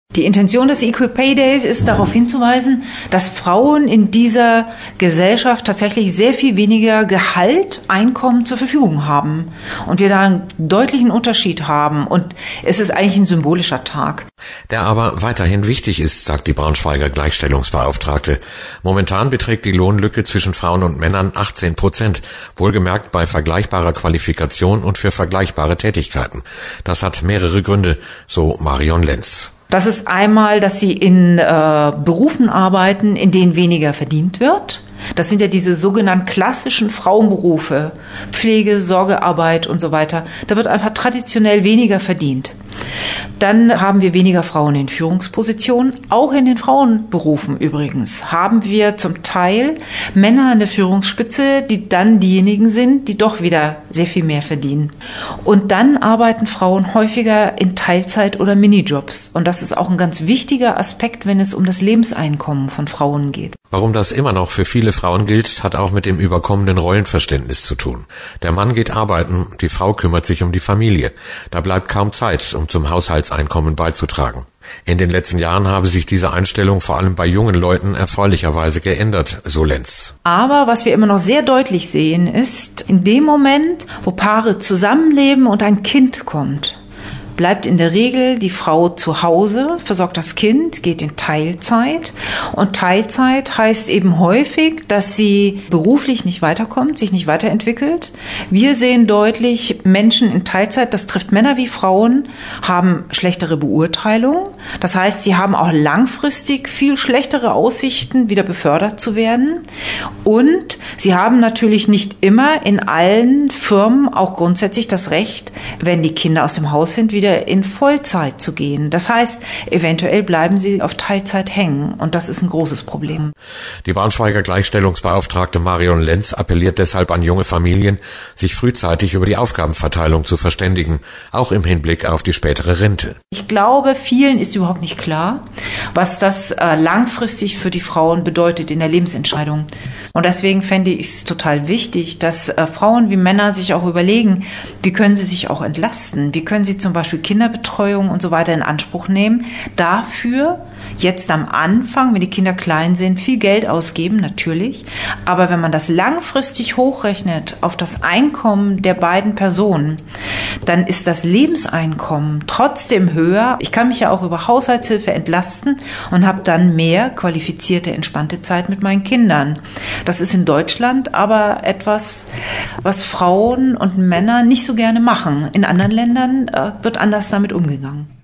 Die Intention des Equal Pay Days ist darauf hinzuweisen, dass Frauen in dieser Gesellschaft tatsächlich sehr viel weniger Gehalt, Einkommen zur Verfügung haben. Und wir da einen deutlichen Unterschied haben. Und es ist eigentlich ein symbolischer Tag. Der aber weiterhin wichtig ist, sagt die Braunschweiger Gleichstellungsbeauftragte. Momentan beträgt die Lohnlücke zwischen Frauen und Männern 18%, wohlgemerkt bei vergleichbarer Qualifikation und für vergleichbare Tätigkeiten. Das hat mehrere Gründe, so Marion Lenz. Das ist einmal, dass sie in Berufen arbeiten, in denen weniger verdient wird. Das sind ja diese sogenannten klassischen Frauenberufe, Pflege, Sorgearbeit und so weiter. Da wird einfach traditionell weniger verdient. Dann haben wir weniger Frauen in Führungspositionen. Auch in den Frauenberufen übrigens haben wir zum Teil Männer an der Führungsspitze, die dann diejenigen sind, die doch wieder sehr viel mehr verdienen. Und dann arbeiten Frauen häufiger in Teilzeit- oder Minijobs. Und das ist auch ein ganz wichtiger Aspekt, wenn es um das Lebenseinkommen von Frauen geht. Warum das immer noch für viele Frauen gilt, hat auch mit dem überkommenen Rollenverständnis zu tun. Der Mann geht arbeiten, die Frau kümmert sich um die Familie. Da bleibt kaum Zeit, um zum Haushaltseinkommen beizutragen. In den letzten Jahren habe sich diese Einstellung vor allem bei jungen Leuten erfreulicherweise geändert, so Lenz. Aber was wir immer noch sehr deutlich sehen, ist, in dem Moment, wo Paare zusammenleben und ein Kind kommt, bleibt in der Regel die Frau zu Hause, versorgt das Kind, geht in Teilzeit. Und Teilzeit heißt eben häufig, dass sie beruflich nicht weiterkommt, sich nicht weiterentwickelt. Wir sehen deutlich, Menschen in Teilzeit, das trifft Männer wie Frauen, haben schlechtere Beurteilung. Das heißt, sie haben auch langfristig viel schlechtere Aussichten, wieder befördert zu werden. Und sie haben natürlich nicht immer in allen Firmen auch grundsätzlich das Recht, wenn die Kinder aus dem Haus sind, wieder in Vollzeit zu gehen. Das heißt, eventuell bleiben sie auf Teilzeit hängen und das ist ein großes Problem. Die Braunschweiger Gleichstellungsbeauftragte Marion Lenz appelliert deshalb an junge Familien, sich frühzeitig über die Aufgabenverteilung zu verständigen, auch im Hinblick auf die spätere Rente. Ich glaube, vielen ist überhaupt nicht klar, was das langfristig für die Frauen bedeutet in der Lebensentscheidung. Und deswegen fände ich es total wichtig, dass Frauen wie Männer sich auch überlegen, wie können sie sich auch entlasten, wie können sie zum Beispiel Kinderbetreuung und so weiter in Anspruch nehmen. Dafür jetzt am Anfang, wenn die Kinder klein sind, viel Geld ausgeben, natürlich. Aber wenn man das langfristig hochrechnet auf das Einkommen der beiden Personen, dann ist das Lebenseinkommen trotzdem höher. Ich kann mich ja auch über Haushaltshilfe entlasten und habe dann mehr qualifizierte, entspannte Zeit mit meinen Kindern. Das ist in Deutschland aber etwas, was Frauen und Männer nicht so gerne machen. In anderen Ländern wird anders damit umgegangen.